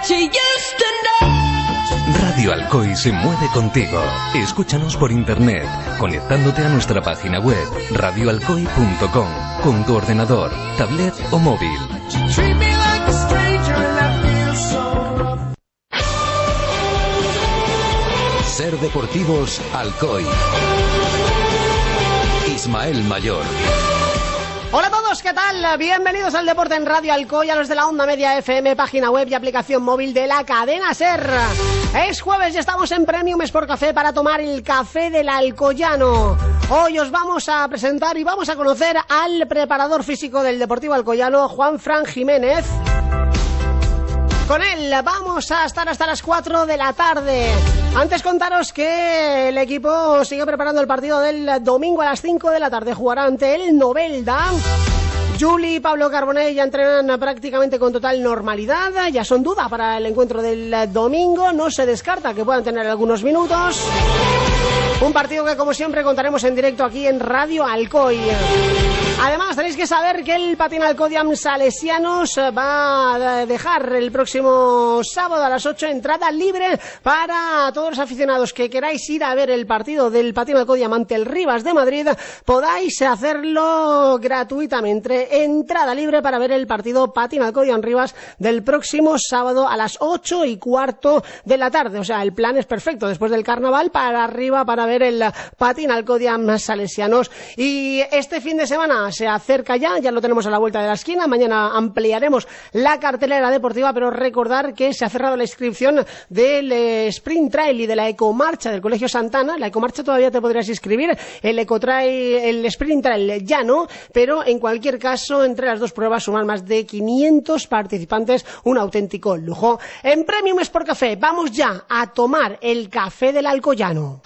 Radio Alcoy se mueve contigo. Escúchanos por internet, conectándote a nuestra página web radioalcoy.com con tu ordenador, tablet o móvil. Ser Deportivos Alcoy. Ismael Mayor. Hola a todos, ¿qué tal? Bienvenidos al Deporte en Radio Alcoy, a los de la Onda Media FM, página web y aplicación móvil de la cadena SER. Es jueves y estamos en Premium Sport Café para tomar el café del Alcoyano. Hoy os vamos a presentar y vamos a conocer al preparador físico del Deportivo Alcoyano, Juanfran Jiménez. Con él vamos a estar hasta las 4 de la tarde. Antes contaros que el equipo sigue preparando el partido del domingo a las 5 de la tarde. Jugará ante el Novelda. Juli y Pablo Carbonell ya entrenan prácticamente con total normalidad. Ya son duda para el encuentro del domingo. No se descarta que puedan tener algunos minutos. Un partido que, como siempre, contaremos en directo aquí en Radio Alcoy. Además, tenéis que saber que el Patín Alcodiam Salesianos va a dejar el próximo sábado a las 8 entrada libre para todos los aficionados que queráis ir a ver el partido del Patín Alcodiam ante el Rivas de Madrid. Podáis hacerlo gratuitamente. Entrada libre para ver el partido Patín Alcodiam Rivas del próximo sábado a las 8:15 de la tarde. O sea, el plan es perfecto. Después del carnaval, para arriba para ver el Patín Alcodiam Salesianos. Y este fin de semana se acerca ya lo tenemos a la vuelta de la esquina. Mañana ampliaremos la cartelera deportiva, pero recordar que se ha cerrado la inscripción del Sprint Trail y de la Ecomarcha del Colegio Santana. La Ecomarcha todavía te podrías inscribir, el Sprint Trail ya no, pero en cualquier caso, entre las dos pruebas suman más de 500 participantes, un auténtico lujo. En Premium Sport Café vamos ya a tomar el café del Alcoyano.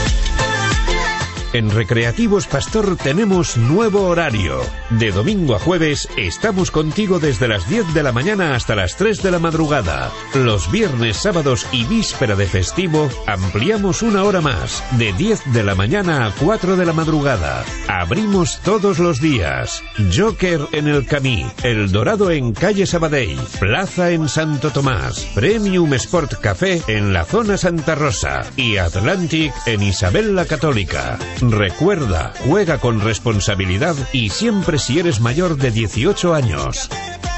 En Recreativos Pastor tenemos nuevo horario. De domingo a jueves estamos contigo desde las 10 de la mañana hasta las 3 de la madrugada. Los viernes, sábados y víspera de festivo ampliamos una hora más, de 10 de la mañana a 4 de la madrugada. Abrimos todos los días. Joker en el Camí, El Dorado en calle Sabadell, Plaza en Santo Tomás, Premium Sport Café en la zona Santa Rosa y Atlantic en Isabel la Católica. Recuerda, juega con responsabilidad y siempre si eres mayor de 18 años.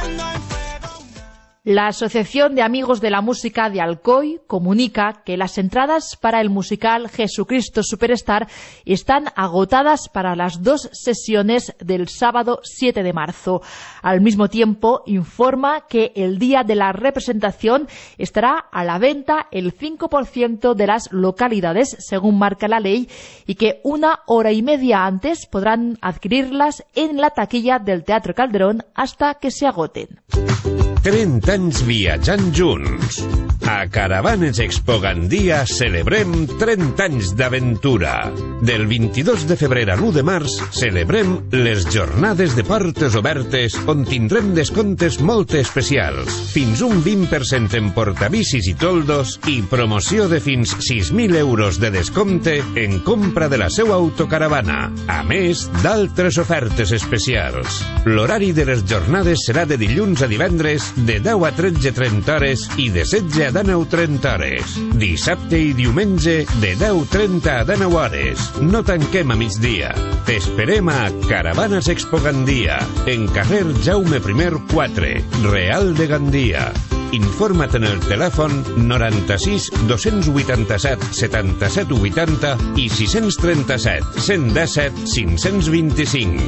La Asociación de Amigos de la Música de Alcoy comunica que las entradas para el musical Jesucristo Superstar están agotadas para las 2 sesiones del sábado 7 de marzo. Al mismo tiempo, informa que el día de la representación estará a la venta el 5% de las localidades, según marca la ley, y que 1 hora y media antes podrán adquirirlas en la taquilla del Teatro Calderón hasta que se agoten. 30 anys viatjant junts. A Caravanes Expo Gandia celebrem 30 anys d'aventura. Del 22 de febrer a l'1 de març celebrem les jornades de portes obertes on tindrem descomptes molt especials. Fins un 20% en portabicis i toldos i promoció de fins 6.000 euros de descompte en compra de la seva autocaravana. A més, d'altres ofertes especials. L'horari de les jornades serà de dilluns a divendres de 10 a 13:30 hores i de 16 a 19:30 hores. Dissabte i diumenge de 10:30 a 19 hores. No tanquem a migdia. T'esperem a Caravanes Expo Gandia, en carrer Jaume I 4, Real de Gandia. Informa't en el telèfon 96 287 77 80 i 637 117 525.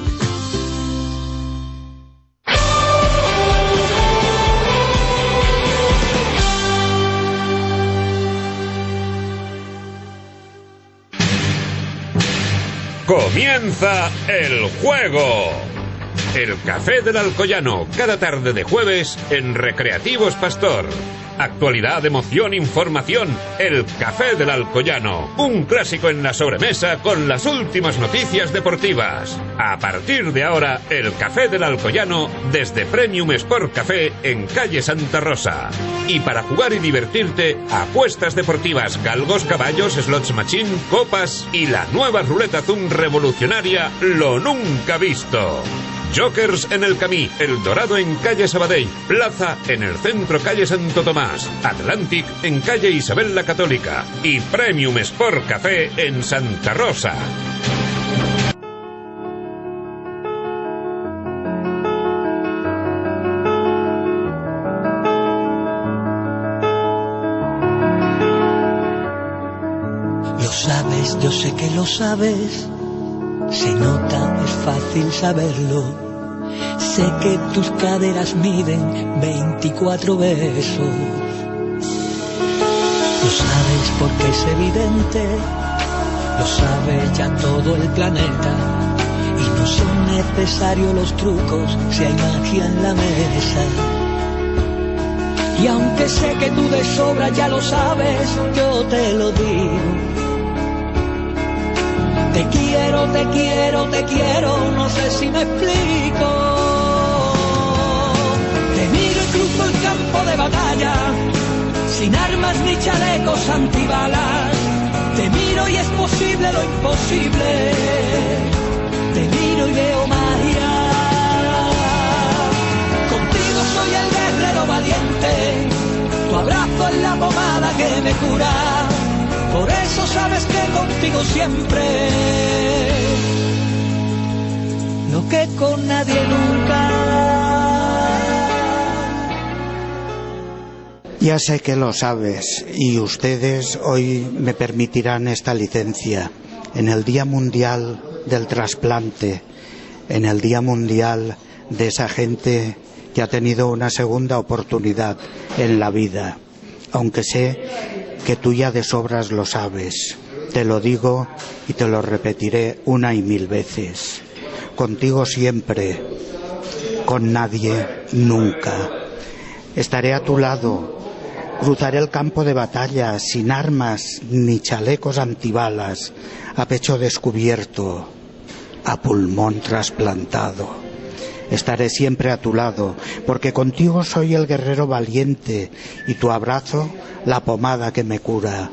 ¡Comienza el juego! El Café del Alcoyano, cada tarde de jueves en Recreativos Pastor. Actualidad, emoción, información. El Café del Alcoyano, un clásico en la sobremesa con las últimas noticias deportivas. A partir de ahora, el Café del Alcoyano desde Premium Sport Café en calle Santa Rosa. Y para jugar y divertirte, apuestas deportivas, galgos, caballos, slots machine, copas y la nueva ruleta Zoom revolucionaria, lo nunca visto. Jokers en el Camí, El Dorado en calle Sabadell, Plaza en el centro calle Santo Tomás, Atlantic en calle Isabel la Católica y Premium Sport Café en Santa Rosa. Yo sé que lo sabes, se nota, es fácil saberlo. Sé que tus caderas miden 24 besos. Lo sabes porque es evidente, lo sabe ya todo el planeta. Y no son necesarios los trucos si hay magia en la mesa. Y aunque sé que tú de sobra ya lo sabes, yo te lo digo. Te quiero, te quiero, te quiero, no sé si me explico. Te miro y cruzo el campo de batalla, sin armas ni chalecos antibalas. Te miro y es posible lo imposible. Te miro y veo magia. Contigo soy el guerrero valiente, tu abrazo es la pomada que me cura. Por eso sabes que contigo siempre, lo que con nadie nunca. Ya sé que lo sabes y ustedes hoy me permitirán esta licencia. En el Día Mundial del Trasplante, en el Día Mundial de esa gente que ha tenido una segunda oportunidad en la vida, aunque sé que tú ya de sobras lo sabes, te lo digo y te lo repetiré una y mil veces. Contigo siempre, con nadie nunca. Estaré a tu lado, cruzaré el campo de batalla sin armas ni chalecos antibalas, a pecho descubierto, a pulmón trasplantado. Estaré siempre a tu lado, porque contigo soy el guerrero valiente y tu abrazo la pomada que me cura.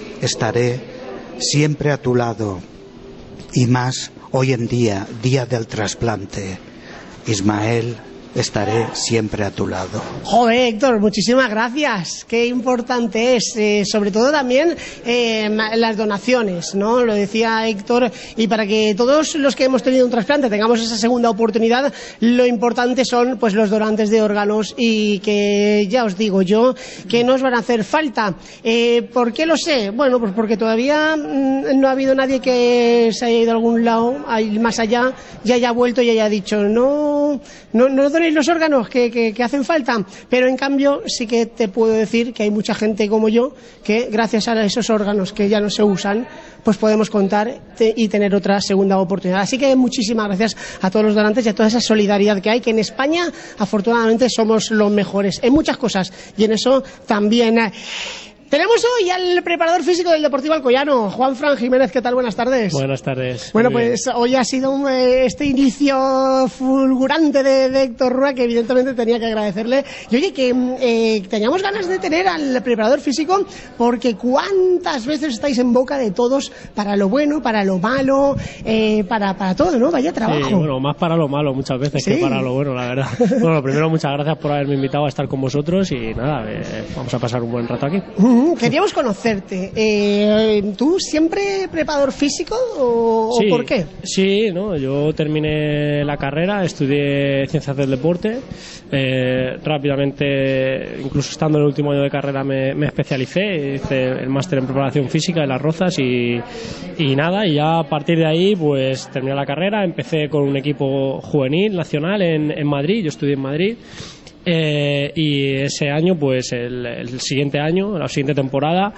Estaré siempre a tu lado y más hoy en día, día del trasplante. Ismael, estaré siempre a tu lado. Joder, Héctor, muchísimas gracias. Qué importante es, sobre todo también las donaciones, ¿no? Lo decía Héctor, y para que todos los que hemos tenido un trasplante tengamos esa segunda oportunidad, lo importante son pues los donantes de órganos, y que ya os digo yo que nos van a hacer falta. ¿Por qué lo sé? Bueno, pues porque todavía no ha habido nadie que se haya ido a algún lado, más allá, y haya vuelto y haya dicho no donéis los órganos que hacen falta, pero en cambio sí que te puedo decir que hay mucha gente como yo que gracias a esos órganos que ya no se usan, pues podemos contar y tener otra segunda oportunidad. Así que muchísimas gracias a todos los donantes y a toda esa solidaridad que hay, que en España afortunadamente somos los mejores en muchas cosas, y en eso también. Tenemos hoy al preparador físico del Deportivo Alcoyano, Juanfran Jiménez. ¿Qué tal? Buenas tardes. Buenas tardes. Bueno, pues hoy ha sido este inicio fulgurante de Héctor Rúa, que evidentemente tenía que agradecerle. Y oye, que teníamos ganas de tener al preparador físico, porque cuántas veces estáis en boca de todos para lo bueno, para lo malo, para todo, ¿no? Vaya trabajo. Sí, bueno, más para lo malo muchas veces que para lo bueno, la verdad. Bueno, lo primero, muchas gracias por haberme invitado a estar con vosotros y nada, vamos a pasar un buen rato aquí. Queríamos conocerte. ¿Tú siempre preparador físico o sí, por qué? Sí, ¿no? Yo terminé la carrera, estudié Ciencias del Deporte. Rápidamente, incluso estando en el último año de carrera, me especialicé. Hice el máster en preparación física en Las Rozas y nada, y ya a partir de ahí pues terminé la carrera. Empecé con un equipo juvenil nacional en Madrid. Yo estudié en Madrid. Y ese año, pues el siguiente año, la siguiente temporada,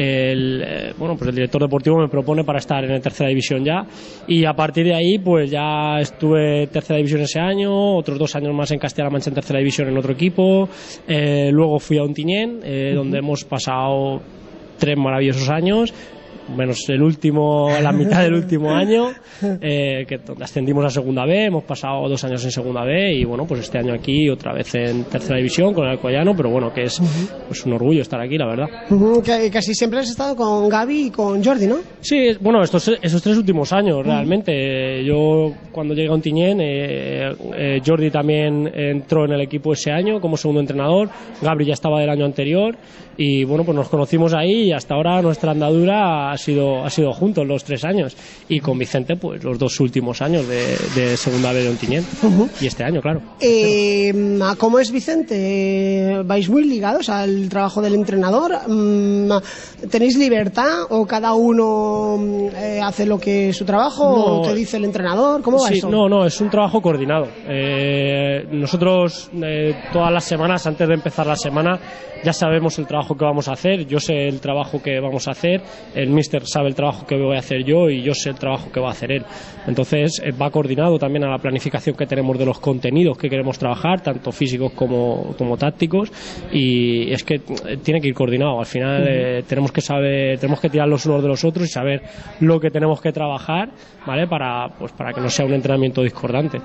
pues el director deportivo me propone para estar en tercera división ya, y a partir de ahí pues ya estuve en tercera división ese año, otros 2 años más en Castilla-La Mancha en tercera división en otro equipo, luego fui a Ontinyent, donde hemos pasado 3 maravillosos años. menos la mitad del último año, que ascendimos a segunda B, hemos pasado 2 años en segunda B y bueno, pues este año aquí otra vez en tercera división con el Alcoyano, pero bueno, que es pues un orgullo estar aquí, la verdad. Que casi siempre has estado con Gaby y con Jordi, ¿no? Sí, bueno, esos 3 últimos años realmente. Yo cuando llegué a Ontinyent, Jordi también entró en el equipo ese año como segundo entrenador, Gabri ya estaba del año anterior y bueno, pues nos conocimos ahí y hasta ahora nuestra andadura ha sido juntos los 3 años, y con Vicente pues los 2 últimos años de segunda B de Ontinyent y este año, claro. ¿Cómo es Vicente? ¿Vais muy ligados al trabajo del entrenador? ¿Tenéis libertad o cada uno hace lo que es su trabajo o te dice el entrenador? ¿Cómo va eso? No, es un trabajo coordinado. Nosotros todas las semanas, antes de empezar la semana, ya sabemos el trabajo que vamos a hacer. Yo sé el trabajo que vamos a hacer, el míster sabe el trabajo que voy a hacer yo y yo sé el trabajo que va a hacer él. Entonces va coordinado también a la planificación que tenemos de los contenidos que queremos trabajar, tanto físicos como tácticos, y es que tiene que ir coordinado. Al final tenemos que tirar los unos de los otros y saber lo que tenemos que trabajar, ¿vale? Para que no sea un entrenamiento discordante.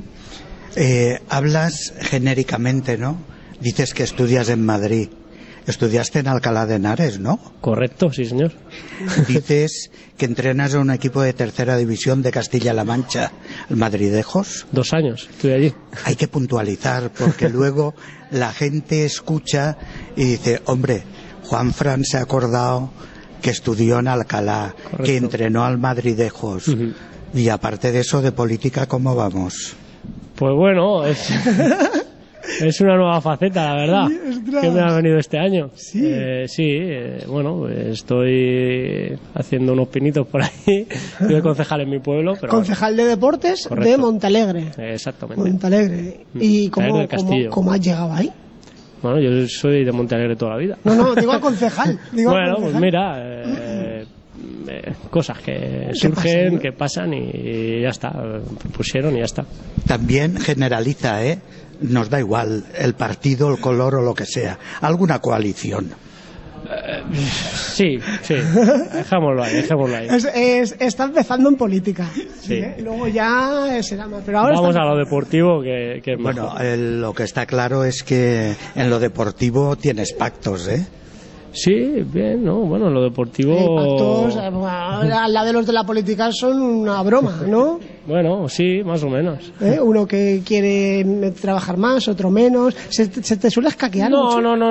Hablas genéricamente, ¿no? Dices que estudias en Madrid. Estudiaste en Alcalá de Henares, ¿no? Correcto, sí, señor. Dices que entrenas a un equipo de tercera división de Castilla-La Mancha, el Madridejos. 2 años estuve allí. Hay que puntualizar, porque luego la gente escucha y dice, hombre, Juanfran se ha acordado que estudió en Alcalá, correcto, que entrenó al Madridejos. Y aparte de eso, de política, ¿cómo vamos? Pues bueno, es una nueva faceta, la verdad, que me ha venido este año. Bueno, estoy haciendo unos pinitos por ahí. Soy concejal en mi pueblo. Pero concejal de deportes, correcto, de Montalegre. Exactamente. Montalegre. ¿Y cómo has llegado ahí? Bueno, yo soy de Montalegre toda la vida. No, digo al concejal. Pues mira, cosas que surgen, que pasan y ya está, pusieron y ya está. También generaliza, nos da igual el partido, el color o lo que sea, alguna coalición. Sí, dejémoslo ahí. Está empezando en política. Sí. Luego ya será más. Pero ahora vamos a lo deportivo, que es bueno, mejor. Lo que está claro es que en lo deportivo tienes pactos, ¿eh? Sí, bien, ¿no? Bueno, lo deportivo... Pactos, al lado de los de la política son una broma, ¿no? Bueno, sí, más o menos. Uno que quiere trabajar más, otro menos. ¿Se te suele escaquear mucho? No.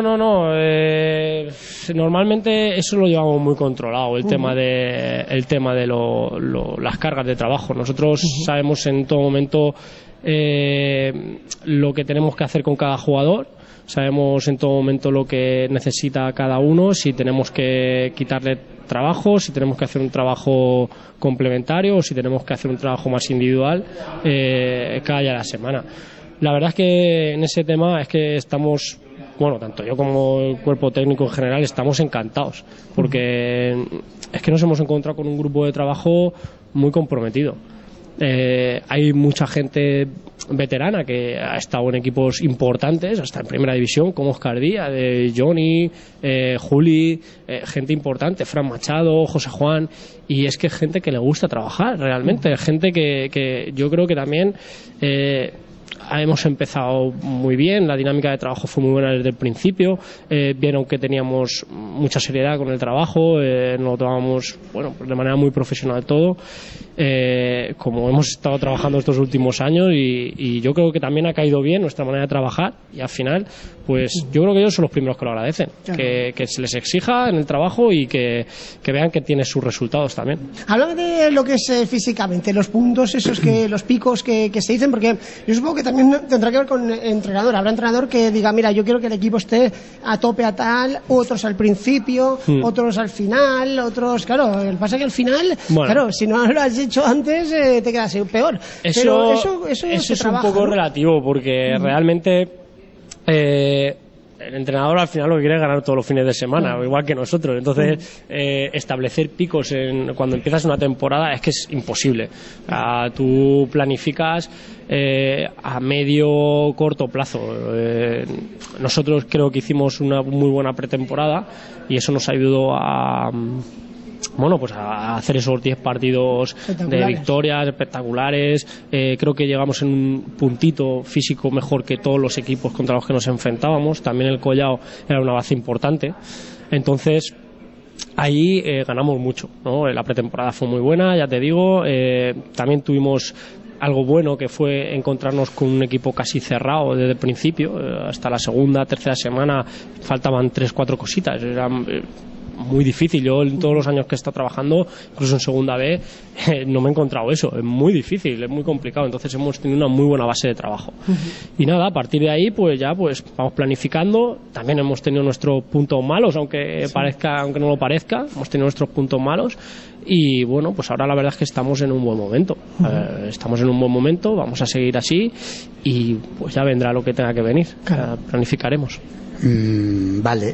Normalmente eso lo llevamos muy controlado, el tema de las cargas de trabajo. Nosotros sabemos en todo momento lo que tenemos que hacer con cada jugador. Sabemos en todo momento lo que necesita cada uno, si tenemos que quitarle trabajo, si tenemos que hacer un trabajo complementario o si tenemos que hacer un trabajo más individual cada día de la semana. La verdad es que en ese tema es que estamos, bueno, tanto yo como el cuerpo técnico en general estamos encantados, porque es que nos hemos encontrado con un grupo de trabajo muy comprometido. Hay mucha gente veterana que ha estado en equipos importantes, hasta en primera división, como Oscar Díaz, Johnny, Juli, gente importante, Fran Machado, José Juan, y es que gente que le gusta trabajar realmente, gente que yo creo que también hemos empezado muy bien, la dinámica de trabajo fue muy buena desde el principio, vieron que teníamos mucha seriedad con el trabajo, nos lo tomamos de manera muy profesional todo, como hemos estado trabajando estos últimos años, y yo creo que también ha caído bien nuestra manera de trabajar, y al final pues yo creo que ellos son los primeros que lo agradecen, que se les exija en el trabajo y que vean que tiene sus resultados también. Háblame de lo que es físicamente, los puntos esos, los picos que se dicen, porque yo supongo que también tendrá que ver con el entrenador. Habrá entrenador que diga, mira, yo quiero que el equipo esté a tope a tal, otros al principio, otros al final, otros, claro, el pasa que al final, claro, si no lo has hecho antes, te quedas peor. Pero eso es un poco relativo, porque realmente el entrenador al final lo que quiere es ganar todos los fines de semana, igual que nosotros. Entonces, establecer picos cuando empiezas una temporada es que es imposible. Tú planificas a medio corto plazo. Nosotros creo que hicimos una muy buena pretemporada y eso nos ayudó a bueno, pues a hacer esos 10 partidos de victorias espectaculares. Creo que llegamos en un puntito físico mejor que todos los equipos contra los que nos enfrentábamos. También el Collao era una base importante. Entonces ahí ganamos mucho, ¿no? La pretemporada fue muy buena, ya te digo. También tuvimos algo bueno, que fue encontrarnos con un equipo casi cerrado desde el principio. Hasta la segunda, tercera semana faltaban 3-4 cositas. Era muy difícil. Yo en todos los años que he estado trabajando, incluso en segunda B, no me he encontrado eso. Es muy difícil, es muy complicado. Entonces hemos tenido una muy buena base de trabajo. Y nada, a partir de ahí pues ya pues vamos planificando. También hemos tenido nuestros puntos malos, aunque no lo parezca. Hemos tenido nuestros puntos malos. Y bueno, pues ahora la verdad es que estamos en un buen momento. Estamos en un buen momento, vamos a seguir así y pues ya vendrá lo que tenga que venir. Planificaremos. Vale.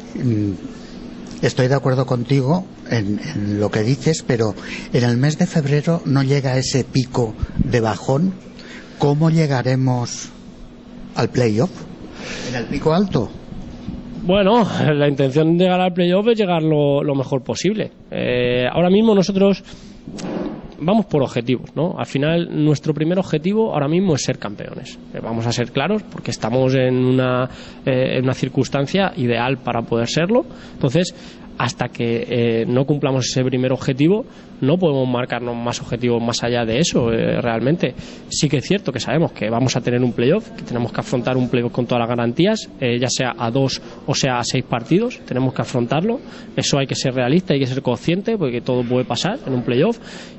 Estoy de acuerdo contigo en lo que dices, pero en el mes de febrero no llega ese pico de bajón. ¿Cómo llegaremos al playoff? ¿En el pico alto? Bueno, la intención de llegar al playoff es llegar lo mejor posible. Ahora mismo nosotros vamos por objetivos, ¿no? Al final, nuestro primer objetivo ahora mismo es ser campeones. Vamos a ser claros, porque estamos en una circunstancia ideal para poder serlo. Entonces, hasta que no cumplamos ese primer objetivo, no podemos marcarnos más objetivos más allá de eso. Realmente sí que es cierto que sabemos que vamos a tener un playoff, que tenemos que afrontar un playoff con todas las garantías, ya sea a 2 o sea a 6 partidos. Tenemos que afrontarlo. Eso hay que ser realista, hay que ser consciente, porque todo puede pasar en un playoff.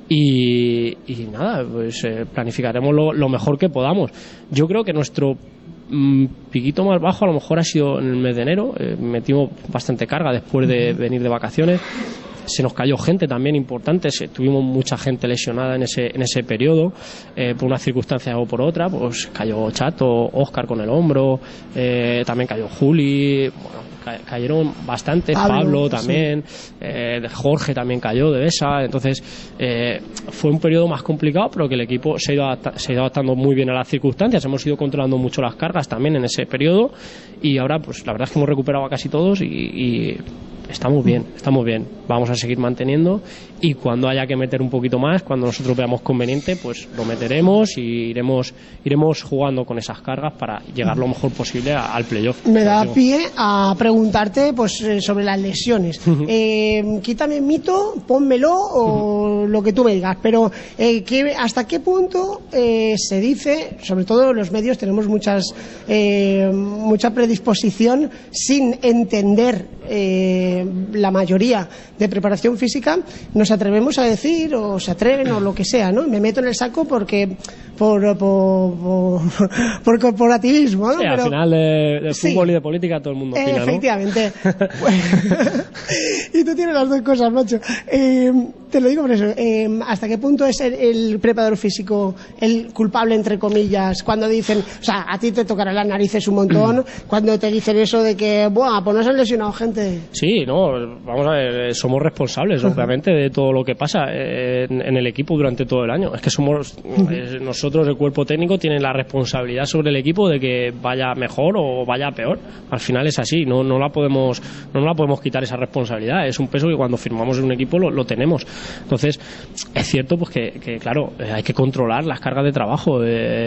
Y nada, pues planificaremos lo mejor que podamos. Yo creo que nuestro piquito más bajo a lo mejor ha sido en el mes de enero. Metimos bastante carga después de venir de vacaciones. Se nos cayó gente también importante, tuvimos mucha gente lesionada en ese periodo, por una circunstancia o por otra. Pues cayó Chato, Óscar con el hombro, también cayó Juli, bueno, cayeron bastante, Pablo también, Jorge también cayó de esa. Entonces fue un periodo más complicado, pero que el equipo se ha ido adaptando muy bien a las circunstancias. Hemos ido controlando mucho las cargas también en ese periodo, y ahora pues la verdad es que hemos recuperado a casi todos y estamos bien. Vamos a seguir manteniendo, y cuando haya que meter un poquito más, cuando nosotros veamos conveniente, pues lo meteremos y iremos jugando con esas cargas para llegar lo mejor posible al playoff. Me da pie a preguntarte pues sobre las lesiones. Quítame el mito, pónmelo o lo que tú me digas, pero ¿hasta qué punto se dice, sobre todo los medios tenemos mucha predisposición sin entender la mayoría de preparación física, nos atrevemos a decir, o se atreven, o lo que sea, ¿no? Me meto en el saco porque por corporativismo, ¿no? Sí, al final de fútbol y de política todo el mundo opina, ¿no? Efectivamente. Y tú tienes las dos cosas, macho. Te lo digo por eso. ¿Hasta qué punto es el preparador físico el culpable, entre comillas, cuando dicen, o sea, a ti te tocará las narices un montón cuando te dicen eso de que, buah, pues nos han lesionado gente? Sí, no, vamos a ver, somos responsables, obviamente, de todo lo que pasa en el equipo durante todo el año. Es que somos nosotros, el cuerpo técnico, tiene la responsabilidad sobre el equipo de que vaya mejor o vaya peor. Al final es así, no la podemos quitar esa responsabilidad. Es un peso que cuando firmamos en un equipo lo tenemos. Entonces, es cierto pues que claro, hay que controlar las cargas de trabajo.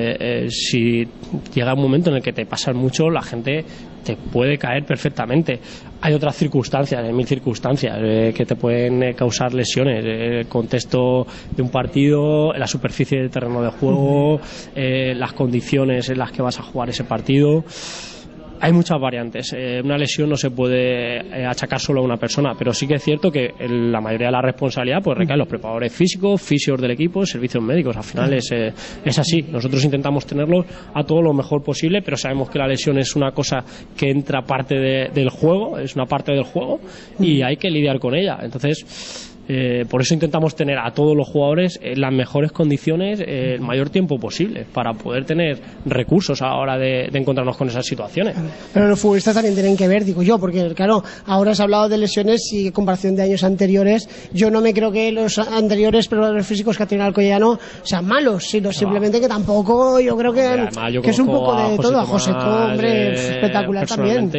Si llega un momento en el que te pasas mucho, la gente te puede caer perfectamente. Hay otras circunstancias, hay 1000 circunstancias que te pueden causar lesiones. El contexto de un partido, la superficie del terreno de juego, las condiciones en las que vas a jugar ese partido. Hay muchas variantes. Una lesión no se puede achacar solo a una persona, pero sí que es cierto que la mayoría de la responsabilidad pues recae en los preparadores físicos, fisios del equipo, servicios médicos. Al final es así. Nosotros intentamos tenerlos a todo lo mejor posible, pero sabemos que la lesión es una cosa que entra parte del juego, es una parte del juego, y hay que lidiar con ella. Entonces, por eso intentamos tener a todos los jugadores en las mejores condiciones el mayor tiempo posible, para poder tener recursos a la hora de encontrarnos con esas situaciones. Pero los futbolistas también tienen que ver, digo yo, porque claro, ahora has hablado de lesiones y en comparación de años anteriores, yo no me creo que los anteriores preparadores físicos que ha tenido Alcoyano sean malos, sino simplemente que tampoco, yo creo que, además, que es un poco de todo. A José, hombre, espectacular también. Y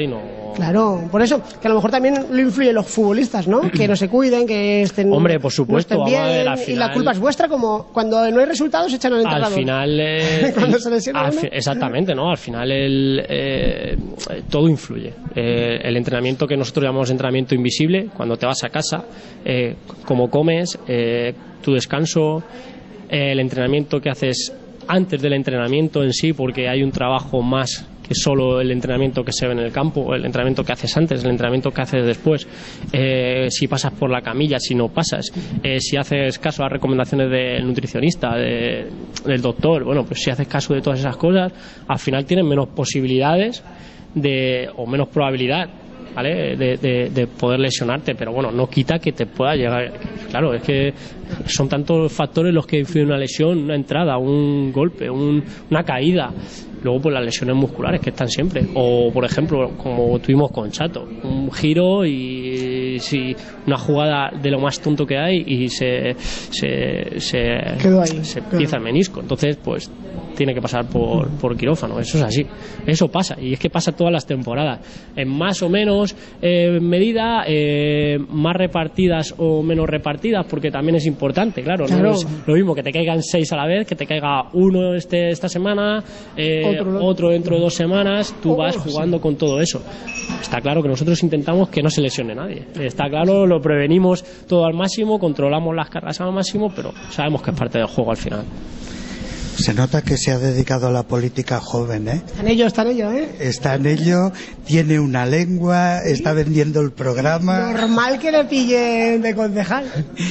no... Claro, por eso, que a lo mejor también lo influyen los futbolistas, ¿no? Que no se cuiden, que estén... Hombre, por supuesto, no estén bien, vamos a ver, al final... y la culpa es vuestra, como cuando no hay resultados echan al entrenador. Al final... Cuando se lesiona uno. Exactamente, ¿no? Al final todo influye. El entrenamiento que nosotros llamamos entrenamiento invisible, cuando te vas a casa, cómo comes, tu descanso, el entrenamiento que haces antes del entrenamiento en sí, porque hay un trabajo más que solo el entrenamiento que se ve en el campo, el entrenamiento que haces antes, el entrenamiento que haces después, si pasas por la camilla, si no pasas, si haces caso a las recomendaciones del nutricionista, del doctor, bueno, pues si haces caso de todas esas cosas, al final tienes menos posibilidades o menos probabilidad, ¿vale? De poder lesionarte, pero bueno, no quita que te pueda llegar. Claro, es que son tantos factores los que influyen una lesión, una entrada, un golpe, una caída. Luego, pues las lesiones musculares que están siempre. O, por ejemplo, como tuvimos con Chato, un giro y si una jugada de lo más tonto que hay y se quedó ahí, empieza el menisco. Entonces, pues tiene que pasar por quirófano. Eso es así. Eso pasa. Y es que pasa todas las temporadas. En más o menos medida, más repartidas o menos repartidas, porque también es importante, claro. No es lo mismo que te caigan 6 a la vez, que te caiga uno esta semana, otro dentro de 2 semanas. Tú vas jugando con todo eso. Está claro que nosotros intentamos que no se lesione nadie. Está claro, lo prevenimos todo al máximo, controlamos las cargas al máximo, pero sabemos que es parte del juego al final. Se nota que se ha dedicado a la política joven, ¿eh? Está en ello, ¿eh? Está en ello, tiene una lengua, está vendiendo el programa. Normal que le pillen de concejal.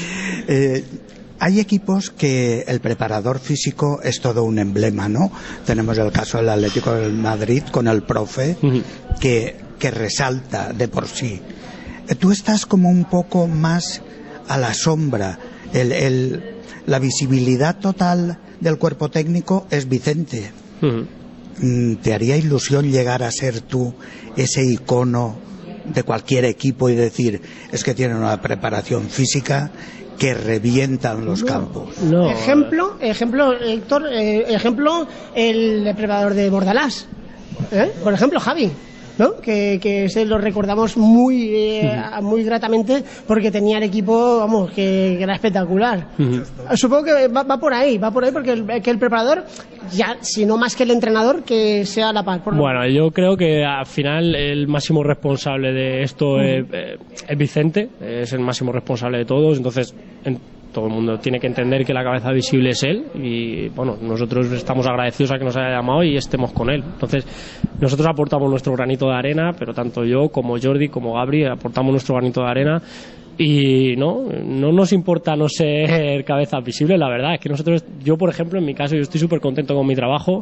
Hay equipos que el preparador físico es todo un emblema, ¿no? Tenemos el caso del Atlético de Madrid con el profe, que resalta de por sí. Tú estás como un poco más a la sombra. La visibilidad total del cuerpo técnico es Vicente. ¿Te haría ilusión llegar a ser tú ese icono de cualquier equipo y decir, es que tienen una preparación física que revientan los campos? No. Ejemplo, Héctor, el preparador de Bordalás, por ejemplo, Javi, ¿no? Que se lo recordamos muy gratamente porque tenía el equipo, vamos, que era espectacular. Supongo que va por ahí porque el preparador, ya, si no más que el entrenador, que sea la par. Bueno, yo creo que al final el máximo responsable de esto es Vicente, es el máximo responsable de todos, entonces todo el mundo tiene que entender que la cabeza visible es él y bueno, nosotros estamos agradecidos a que nos haya llamado y estemos con él. Entonces nosotros aportamos nuestro granito de arena, pero tanto yo como Jordi como Gabri aportamos nuestro granito de arena y no nos importa no ser cabeza visible. La verdad es que yo por ejemplo en mi caso, yo estoy súper contento con mi trabajo,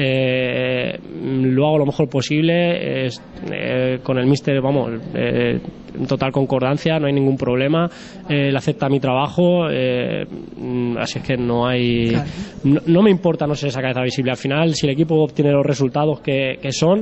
lo hago lo mejor posible, con el míster, vamos, en total concordancia, no hay ningún problema, él acepta mi trabajo, así es que no hay, no me importa no ser esa cabeza visible. Al final, si el equipo obtiene los resultados que son,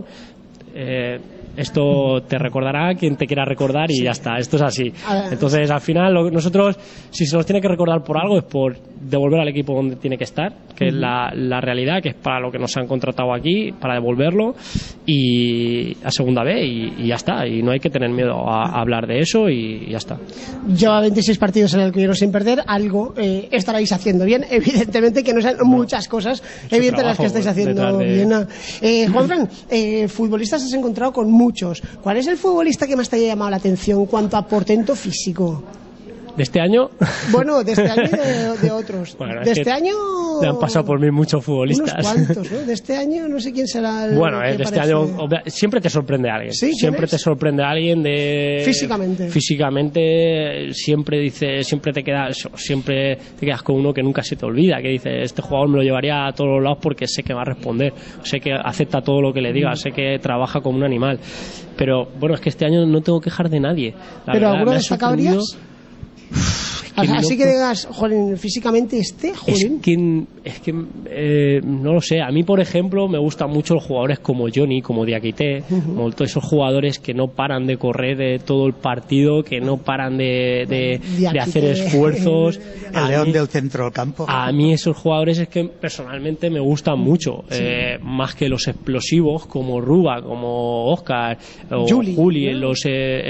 esto te recordará quien te quiera recordar y ya está, esto es así. Entonces al final nosotros, si se nos tiene que recordar por algo, es por devolver al equipo donde tiene que estar, que es la realidad, que es para lo que nos han contratado aquí, para devolverlo y a segunda vez y ya está, y no hay que tener miedo a hablar de eso y ya está. Lleva 26 partidos en el Club sin perder, algo estaréis haciendo bien, evidentemente que no sean muchas cosas evidentes las que estáis haciendo bien. Juanfran, futbolistas has encontrado con muchos. ¿Cuál es el futbolista que más te haya llamado la atención en cuanto a portento físico? ¿De este año? Bueno, de este año y de otros. Bueno, de este año... Te han pasado por mí muchos futbolistas. Unos cuantos, ¿no? De este año no sé quién será el... Bueno, de este año siempre te sorprende a alguien. ¿Sí? Siempre te sorprende a alguien de... Físicamente. Físicamente siempre te quedas con uno que nunca se te olvida, que dice, este jugador me lo llevaría a todos los lados porque sé que va a responder, sé que acepta todo lo que le diga, sé que trabaja como un animal. Pero bueno, es que este año no tengo que quejar de nadie. ¿Pero alguno destacarías? Así que digas, jolín, físicamente jolín. Es que no lo sé. A mí, por ejemplo, me gustan mucho los jugadores como Johnny, como Diakité, como todos esos jugadores que no paran de correr de todo el partido, que no paran de hacer esfuerzos. El león del centro del campo. A mí esos jugadores es que personalmente me gustan mucho, más que los explosivos como Ruba, como Oscar o Juli en los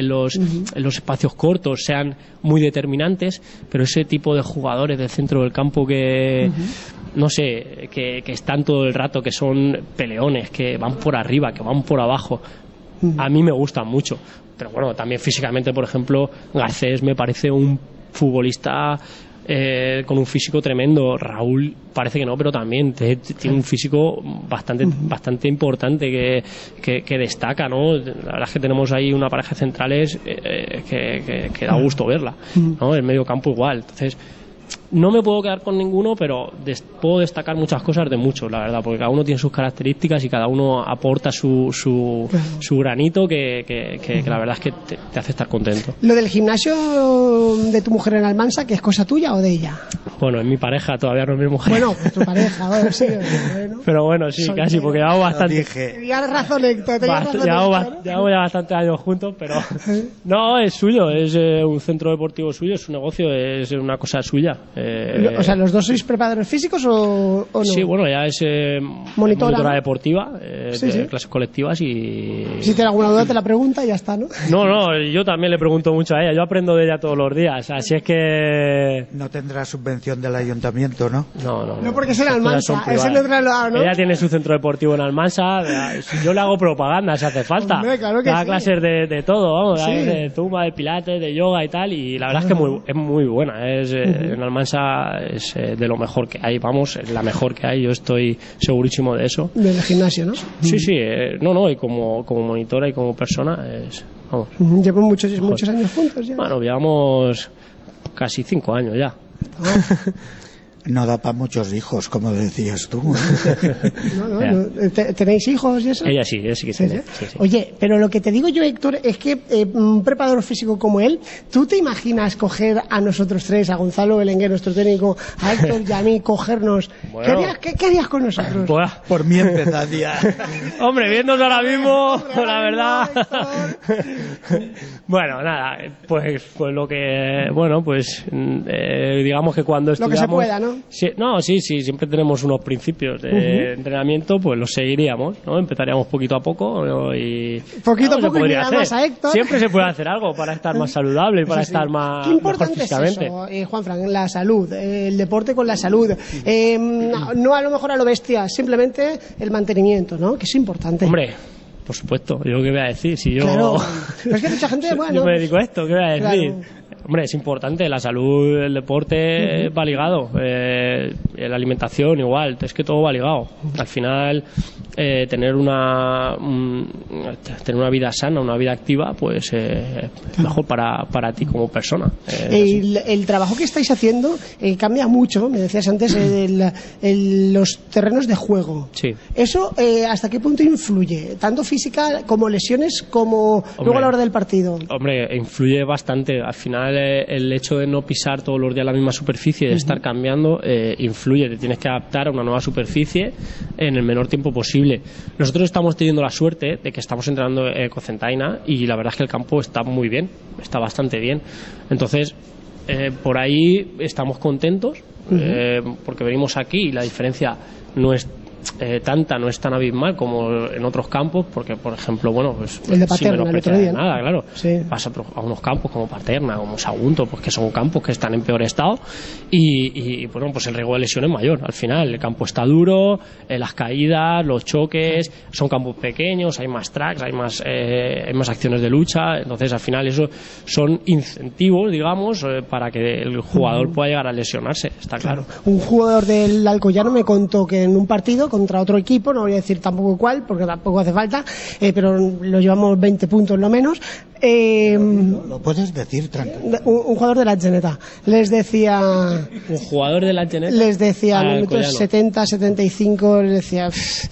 espacios cortos sean muy determinantes, pero ese tipo de jugadores del centro del campo que no sé, que están todo el rato, que son peleones, que van por arriba, que van por abajo, a mí me gustan mucho. Pero bueno, también físicamente, por ejemplo, Garcés me parece un futbolista con un físico tremendo. Raúl parece que no, pero también tiene un físico bastante importante que destaca, ¿no? La verdad es que tenemos ahí una pareja de centrales que da gusto verla, ¿no? El medio campo igual. Entonces, no me puedo quedar con ninguno, pero puedo destacar muchas cosas de muchos, la verdad, porque cada uno tiene sus características y cada uno aporta su granito que la verdad es que te hace estar contento. ¿Lo del gimnasio de tu mujer en Almansa, que es cosa tuya o de ella? Bueno, es mi pareja, todavía no es mi mujer. Bueno, pues tu pareja, bueno, sí. Bueno. Pero bueno, sí, casi, porque llevamos bastante. Tienes razón, Héctor. Llevamos ya bastantes años juntos, pero no, es suyo, es un centro deportivo suyo, es su negocio, es una cosa suya. O sea, ¿los dos sois preparadores físicos o no? Sí, bueno, ya es monitora deportiva, de clases colectivas y... Si tiene alguna duda te la pregunta y ya está, ¿no? No, yo también le pregunto mucho a ella, yo aprendo de ella todos los días, así es que... No tendrá subvención del ayuntamiento, ¿no? No, porque es en Almansa, es en otro lado, ¿no? Ella tiene su centro deportivo en Almansa, yo le hago propaganda si hace falta. Hombre, claro que da clases de todo, vamos, de tumba, de pilates, de yoga y tal, y la verdad es que es muy buena, en Almansa es de lo mejor que hay, vamos, la mejor que hay, yo estoy segurísimo de eso. Del gimnasio, ¿no? Sí, y como monitora y como persona, vamos. Llevan muchos años juntos ya. Bueno, llevamos casi 5 años ya. No da para muchos hijos, como decías tú. No. ¿Tenéis hijos y eso? Ella sí que tiene. Sí. Oye, pero lo que te digo yo, Héctor, es que un preparador físico como él, ¿tú te imaginas coger a nosotros tres, a Gonzalo Belenguer, nuestro técnico, a Héctor y a mí, cogernos? Bueno. ¿Qué harías con nosotros? Por mí empezaría. Hombre, viéndonos ahora mismo, la verdad. Bueno, nada, pues lo que... Bueno, pues digamos que cuando estudiamos... Lo que se pueda, ¿no? Sí, siempre tenemos unos principios de entrenamiento, pues los seguiríamos, ¿no? Empezaríamos poquito a poco, ¿no? Y poquito a poco y más a Héctor. Siempre se puede hacer algo para estar más saludable y para estar más... Qué importante es eso, Juanfran, la salud, el deporte con la salud. No a lo mejor a lo bestia, simplemente el mantenimiento, ¿no? Que es importante. Hombre, por supuesto, yo qué voy a decir, si yo... Claro, pero es que mucha gente, bueno... Yo me dedico a esto, ¿qué voy a decir? Claro. Hombre, es importante, la salud, el deporte va ligado, la alimentación igual, es que todo va ligado. Al final, tener una vida sana, una vida activa, pues mejor para ti como persona. El trabajo que estáis haciendo cambia mucho, me decías antes, los terrenos de juego. Sí. ¿Eso hasta qué punto influye? Tanto física como lesiones, como luego a la hora del partido. Hombre, influye bastante. Al final, el hecho de no pisar todos los días la misma superficie, de estar cambiando, influye. Te tienes que adaptar a una nueva superficie en el menor tiempo posible. Nosotros estamos teniendo la suerte de que estamos entrenando Cocentaina y la verdad es que el campo está muy bien, está bastante bien. Entonces, por ahí estamos contentos, porque venimos aquí y la diferencia no es no es tan abismal como en otros campos, porque por ejemplo, bueno, pues el de Paterna, el otro día, ¿no? Nada, claro, sí. Vas a unos campos como Paterna, como Sagunto, pues que son campos que están en peor estado y bueno, pues el riesgo de lesión es mayor. Al final el campo está duro, las caídas, los choques, son campos pequeños, hay más tracks, hay más acciones de lucha, entonces al final eso son incentivos, digamos, para que el jugador pueda llegar a lesionarse, está claro. Un jugador del Alcoyano me contó que en un partido contra otro equipo, no voy a decir tampoco cuál, porque tampoco hace falta, pero lo llevamos 20 puntos lo menos. Lo puedes decir tranquilo. Un jugador de la Geneta les decía... ¿Un jugador de la Geneta? Les decía, en minutos 70, 75, les decía...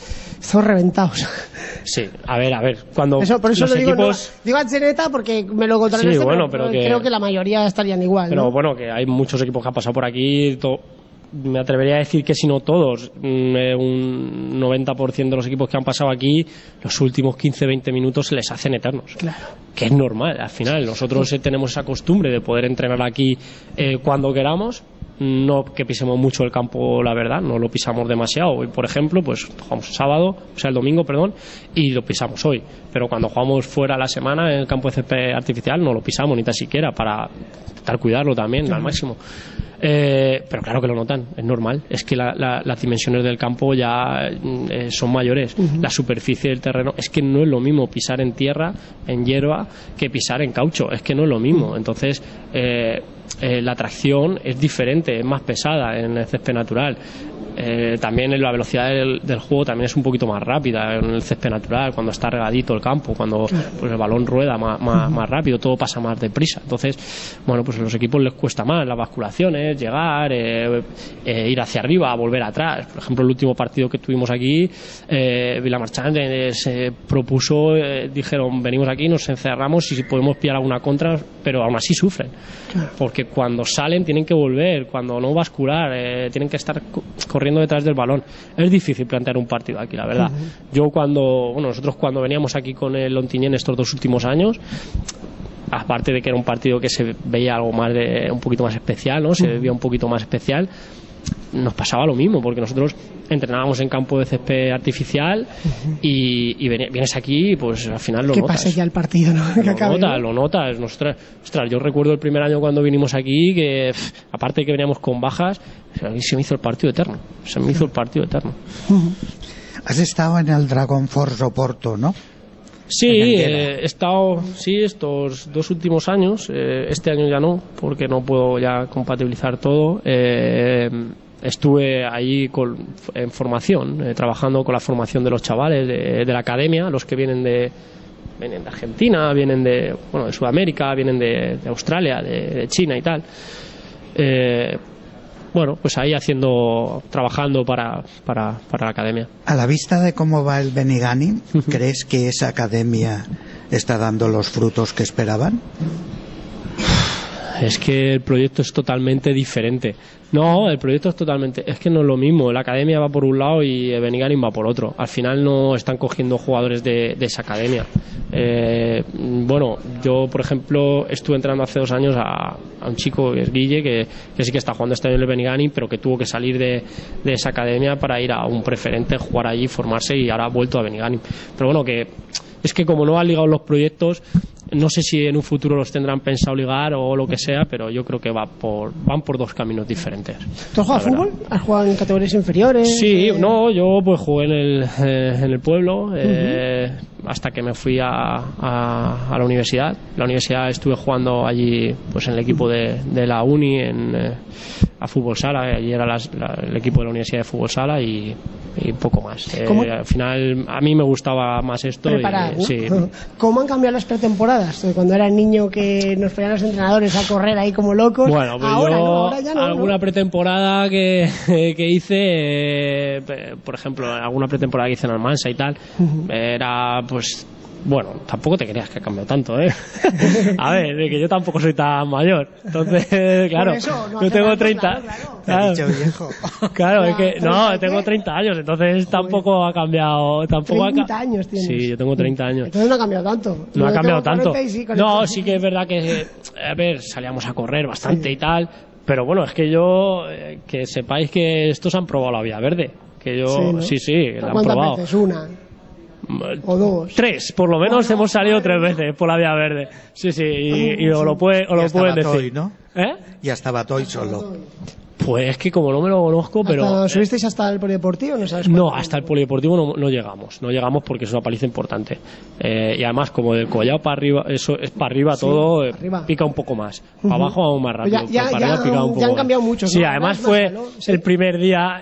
Estamos reventados. Sí, a ver, cuando por eso los lo digo, equipos... digo a Cheneta porque me lo contaron Sí, bueno, pero creo que la mayoría estarían igual, Pero ¿no? bueno, que hay muchos equipos que han pasado por aquí, me atrevería a decir que si no todos, un 90% de los equipos que han pasado aquí, los últimos 15-20 minutos se les hacen eternos. Claro. Que es normal, al final. Nosotros tenemos esa costumbre de poder entrenar aquí cuando queramos. No que pisemos mucho el campo, la verdad, no lo pisamos demasiado. Hoy, por ejemplo, pues jugamos el domingo, y lo pisamos hoy. Pero cuando jugamos fuera la semana en el campo de césped artificial no lo pisamos ni tan siquiera, para intentar cuidarlo también al máximo. Pero claro que lo notan, es normal. Es que las dimensiones del campo ya son mayores. La superficie del terreno, es que no es lo mismo pisar en tierra, en hierba, que pisar en caucho. Es que no es lo mismo. Entonces, la tracción es diferente, es más pesada en el césped natural. También la velocidad del juego también es un poquito más rápida en el césped natural, cuando está regadito el campo, cuando pues el balón rueda más rápido, todo pasa más deprisa. Entonces, bueno, pues a los equipos les cuesta más las basculaciones, llegar, ir hacia arriba, volver atrás. Por ejemplo, el último partido que tuvimos aquí, Vilamarchant se propuso, dijeron, venimos aquí, nos encerramos y si podemos pillar alguna contra, pero aún así sufren, porque cuando salen tienen que volver, cuando no bascular, tienen que estar corriendo detrás del balón. Es difícil plantear un partido aquí, la verdad. Nosotros cuando veníamos aquí con el Ontinyent estos 2 últimos años, aparte de que era un partido que se veía algo más un poquito más especial, ¿no? Se veía un poquito más especial, nos pasaba lo mismo, porque nosotros entrenábamos en campo de césped artificial y vienes aquí y pues al final lo notas. Que pase ya el partido, ¿no? Lo notas. Ostras, yo recuerdo el primer año cuando vinimos aquí que, aparte de que veníamos con bajas, a mí se me hizo el partido eterno. Has estado en el Dragon Force Oporto, ¿no? Sí, he estado estos 2 últimos años. Este año ya no, porque no puedo ya compatibilizar todo. Estuve ahí en formación, trabajando con la formación de los chavales de la academia, los que vienen de Argentina, vienen de Sudamérica, vienen de Australia, de China y tal. Pues ahí trabajando para la academia. A la vista de cómo va el Benigànim, ¿crees que esa academia está dando los frutos que esperaban? Es que el proyecto es totalmente diferente. No, el proyecto es que no es lo mismo. La academia va por un lado y el Benigànim va por otro. Al final no están cogiendo jugadores de esa academia. Yo, por ejemplo, estuve entrenando hace 2 años a un chico que es Guille, que sí que está jugando este año en el Benigànim, pero que tuvo que salir de esa academia para ir a un preferente, jugar allí, formarse, y ahora ha vuelto a Benigànim. Pero bueno, que es que como no han ligado los proyectos, no sé si en un futuro los tendrán pensado ligar o lo que sea, pero yo creo que van por 2 caminos diferentes. ¿Tú has jugado fútbol? ¿Has jugado en categorías inferiores? Sí, yo pues jugué en el pueblo, hasta que me fui a la universidad. La universidad estuve jugando allí pues en el equipo de la uni, a fútbol sala. Allí era el equipo de la universidad de fútbol sala y poco más. Al final a mí me gustaba más esto. Preparar, ¿no? Sí. ¿Cómo han cambiado las pretemporadas? Cuando era niño que nos ponían los entrenadores a correr ahí como locos. Bueno, pues ahora ya no. Alguna pretemporada que hice, por ejemplo, alguna pretemporada que hice en Almansa y tal, era pues... Bueno, tampoco te creas que ha cambiado tanto, ¿eh? A ver, que yo tampoco soy tan mayor. Entonces, claro, yo tengo 30. Te has dicho viejo. Claro, es que no, tengo 30 años, entonces tampoco ha cambiado. 30 años tienes. Sí, yo tengo 30 años. Entonces no ha cambiado tanto. No ha cambiado tanto. No, sí que es verdad que, a ver, salíamos a correr bastante y tal. Pero bueno, es que que sepáis que estos han probado la vía verde. Que yo, sí, la han probado. ¿Cuántas veces? ¿1 o 2? 3, por lo menos hemos salido 3 veces por la vía verde. Sí, y os lo pueden decir. Toy, ¿no? ¿Eh? Ya estaba Toy solo. Pues es que como no me lo conozco, pero... ¿Subisteis hasta el polideportivo? No, hasta el polideportivo no llegamos. No llegamos porque es una paliza importante. Y además, como del collado para arriba, eso es para arriba todo, arriba. Pica un poco más. Para abajo aún más rápido. Ya han cambiado mucho. Sí, además fue el primer día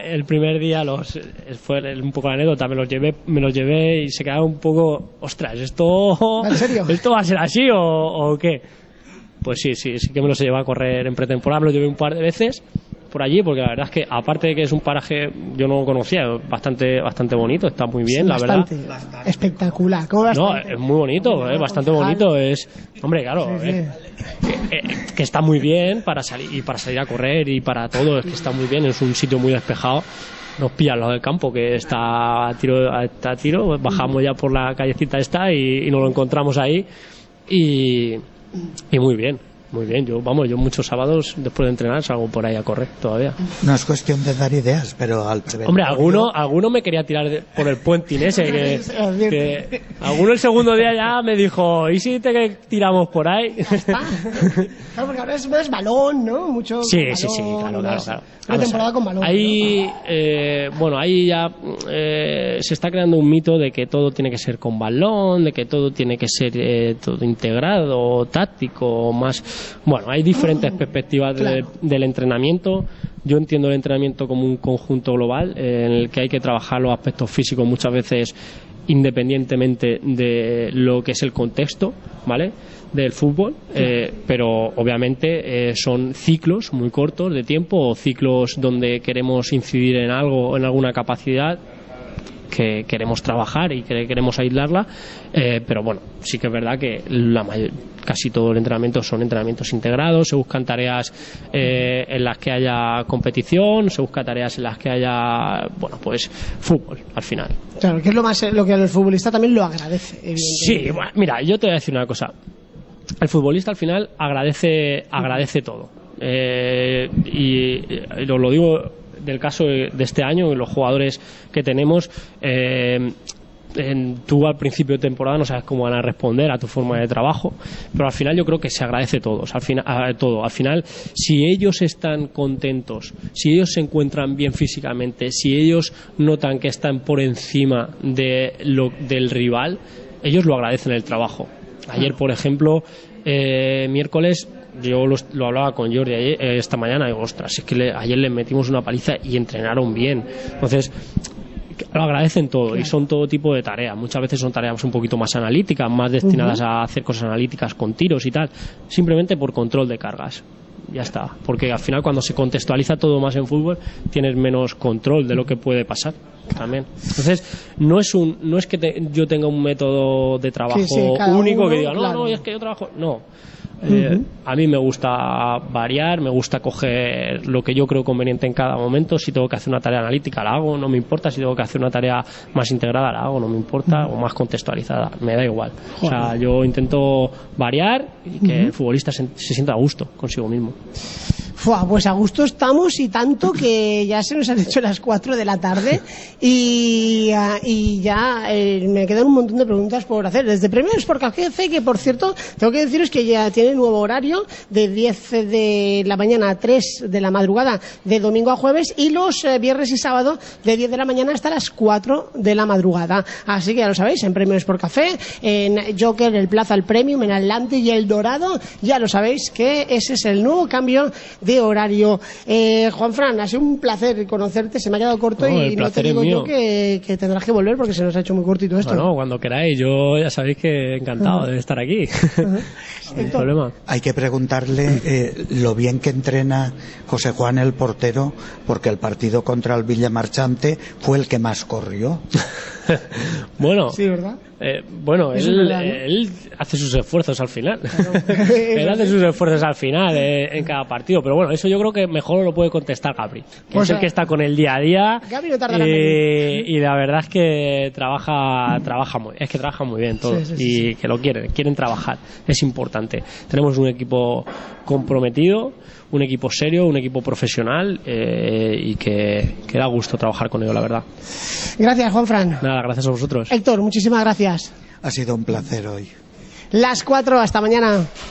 fue un poco la anécdota. Me los llevé y se quedaron un poco... Ostras, ¿en serio? ¿Esto va a ser así o qué? Pues sí que me los llevé a correr en pretemporada. Me los llevé un par de veces. por allí, porque la verdad es que aparte de que es un paraje, yo no lo conocía, bastante bonito, está muy bien, sí, la bastante, verdad. Espectacular. ¿Cómo no, es muy bonito, bastante bonito, es, hombre, claro, sí. Que está muy bien para salir a correr y para todo, es que está muy bien, es un sitio muy despejado. Nos pilla al lado del campo, que está a tiro, bajamos ya por la callecita esta y nos lo encontramos ahí y muy bien. Muy bien, yo muchos sábados después de entrenar salgo por ahí a correr todavía. No es cuestión de dar ideas, pero al prevenir. Hombre, alguno me quería tirar por el puenting ese, que alguno el segundo día ya me dijo, ¿y si te tiramos por ahí? Ya está. Claro, porque ahora es más balón, ¿no? Mucho sí, balón, sí, claro. Una temporada con balón. Ahí, ¿no? Ahí ya se está creando un mito de que todo tiene que ser con balón, de que todo tiene que ser todo integrado, táctico, más... Bueno, hay diferentes perspectivas del entrenamiento. Yo entiendo el entrenamiento como un conjunto global en el que hay que trabajar los aspectos físicos muchas veces independientemente de lo que es el contexto, ¿vale?, del fútbol, pero obviamente son ciclos muy cortos de tiempo o ciclos donde queremos incidir en algo, en alguna capacidad que queremos trabajar y que queremos aislarla, pero bueno, sí que es verdad que casi todo el entrenamiento son entrenamientos integrados, se buscan tareas en las que haya competición, se buscan tareas en las que haya, bueno, pues fútbol al final. Claro, que es lo que el futbolista también lo agradece, evidentemente. Sí, bueno, mira, yo te voy a decir una cosa. El futbolista al final agradece todo. Y lo digo del caso de este año, los jugadores que tenemos, tú al principio de temporada no sabes cómo van a responder a tu forma de trabajo, pero al final yo creo que se agradece todo. Al final, si ellos están contentos, si ellos se encuentran bien físicamente, si ellos notan que están por encima del rival, ellos lo agradecen el trabajo. Ayer, por ejemplo, miércoles, yo lo hablaba con Jordi esta mañana, digo, ostras, es que ayer les metimos una paliza y entrenaron bien. Entonces, lo agradecen todo y son todo tipo de tareas. Muchas veces son tareas un poquito más analíticas, más destinadas a hacer cosas analíticas con tiros y tal, simplemente por control de cargas. Ya está, porque al final cuando se contextualiza todo más en fútbol tienes menos control de lo que puede pasar también. Entonces no es que yo tenga un método de trabajo único que diga no, es que yo trabajo, no. A mí me gusta variar, me gusta coger lo que yo creo conveniente en cada momento. Si tengo que hacer una tarea analítica la hago, no me importa. Si tengo que hacer una tarea más integrada la hago, no me importa, o más contextualizada, me da igual. O sea, yo intento variar y que el futbolista se sienta a gusto consigo mismo. Pues a gusto estamos y tanto que ya se nos han hecho las 4 de la tarde y ya me quedan un montón de preguntas por hacer. Desde Premios por Café, que por cierto, tengo que deciros que ya tiene nuevo horario de 10 de la mañana a 3 de la madrugada de domingo a jueves y los viernes y sábado de 10 de la mañana hasta las 4 de la madrugada. Así que ya lo sabéis, en Premios por Café, en Joker, el Plaza, el Premium, en Atlante y el Dorado, ya lo sabéis que ese es el nuevo cambio de horario. Juanfran, ha sido un placer conocerte, se me ha quedado corto y no te digo yo que tendrás que volver porque se nos ha hecho muy cortito esto. No, cuando queráis, yo ya sabéis que encantado de estar aquí. No hay problema. Hay que preguntarle lo bien que entrena José Juan, el portero, porque el partido contra el Villamarchante fue el que más corrió. Bueno, sí, ¿verdad? Bueno, él hace sus esfuerzos al final. Claro. Él hace sus esfuerzos al final en cada partido. Pero bueno, eso yo creo que mejor lo puede contestar Gabri, que es el que está con el día a día. Gabri no tarda en venir. Y la verdad es que trabaja muy bien todos. Y que lo quieren trabajar. Es importante. Tenemos un equipo comprometido, un equipo serio, un equipo profesional y que da gusto trabajar con ellos, la verdad. Gracias, Juanfran. Nada, gracias a vosotros. Héctor, muchísimas gracias. Ha sido un placer hoy. Las 4, hasta mañana.